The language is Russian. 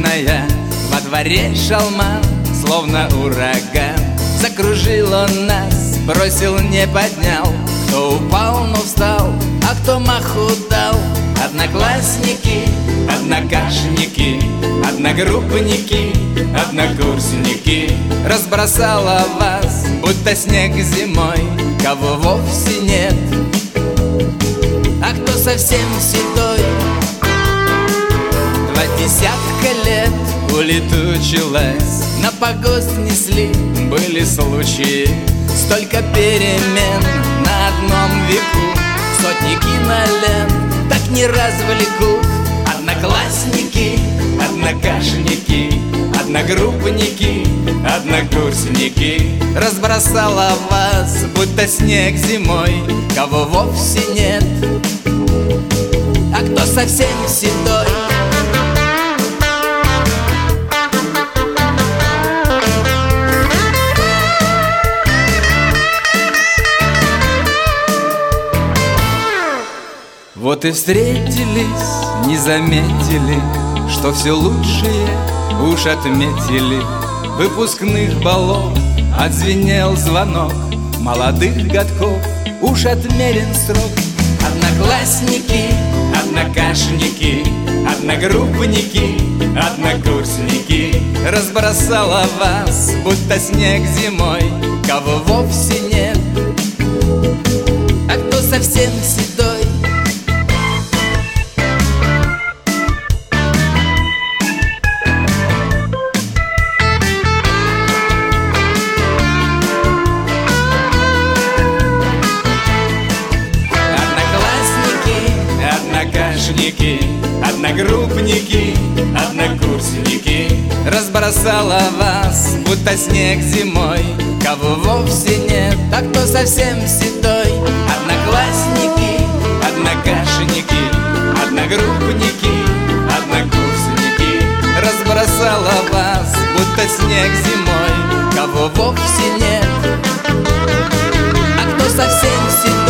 снежная, во дворе шалман, словно ураган. Закружил он нас, бросил, не поднял. Кто упал, но встал, а кто маху дал. Одноклассники, однокашники, одногруппники, однокурсники. Разбросала вас, будто снег зимой, кого вовсе нет. А кто совсем седой, 20 лет улетучилась. На погост несли, были случаи, столько перемен на одном веку. Сотни кинолент так не развлекут. Одноклассники, однокашники, одногруппники, однокурсники. Разбросала вас, будто снег зимой, кого вовсе нет. А кто совсем седой, вот и встретились, не заметили, что все лучшее уж отметили. Выпускных балов отзвенел звонок, молодых годков уж отмерен срок. Одноклассники, однокашники, одногруппники, однокурсники. Разбросала вас, будто снег зимой, кого вовсе нет. А кто совсем седой, однокашники, одногруппники, однокурсники. Разбросала вас, будто снег зимой, кого вовсе нет. А кто совсем седой, одноклассники, однокашники, одногруппники, однокурсники. Разбросала вас, будто снег зимой, кого вовсе нет. А кто совсем седой,